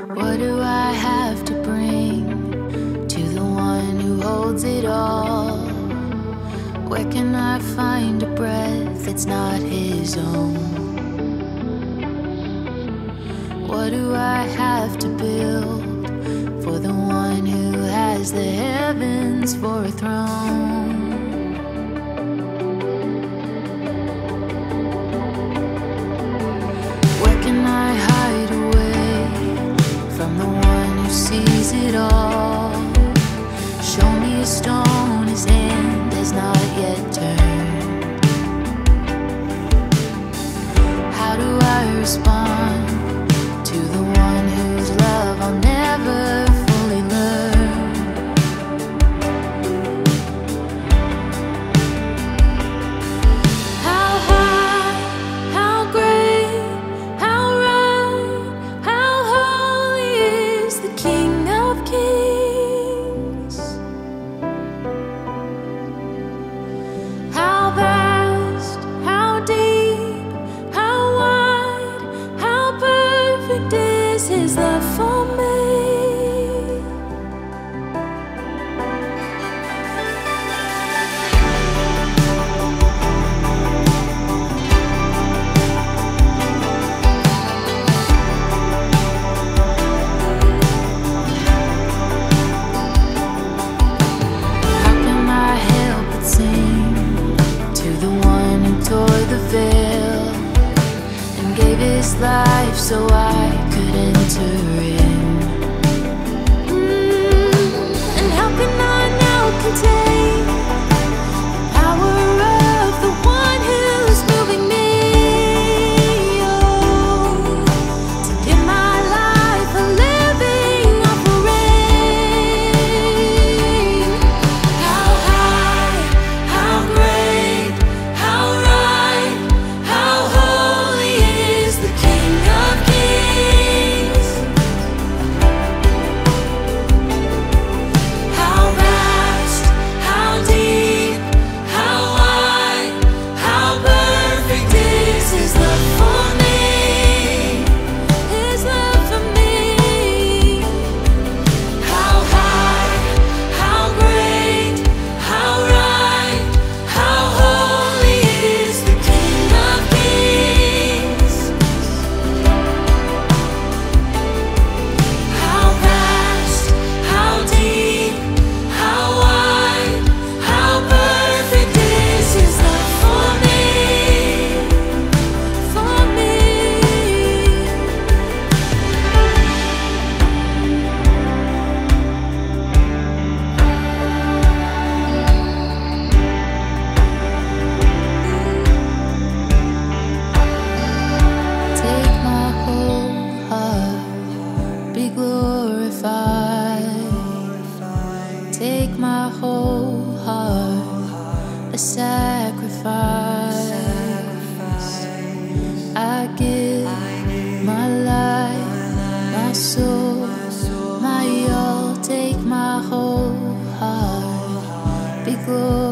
What do I have to bring to the one who holds it all? Where can I find a breath that's not his own? What do I have to build for the one who has the heavens for a throne? Where can I hide away from the one who sees it all? Show me a stone his hand has not yet turned. How do I respond to the one whose love I'll never fully learn? How high, how great, how right, how holy is the King of Kings? How vast, how deep, how wide, how perfect is his love for me? How can I help but sing to the one who tore the veil and gave his life so I could enter in? And how can I now contain the power of the one who's moving me? Oh, to give my life a living offering. How high, how great, how right, how holy is the King of Kings? How vast, how deep, how wide, how perfect is his love for me? His love for me. How high, how great, how right, how holy is the King of Kings? How vast, how deep, how wide, how perfect is his love for me? For me. Take my whole heart, be glorified. Take my whole heart, a sacrifice. I give my life, my soul, my all. Take my whole heart, be glorified.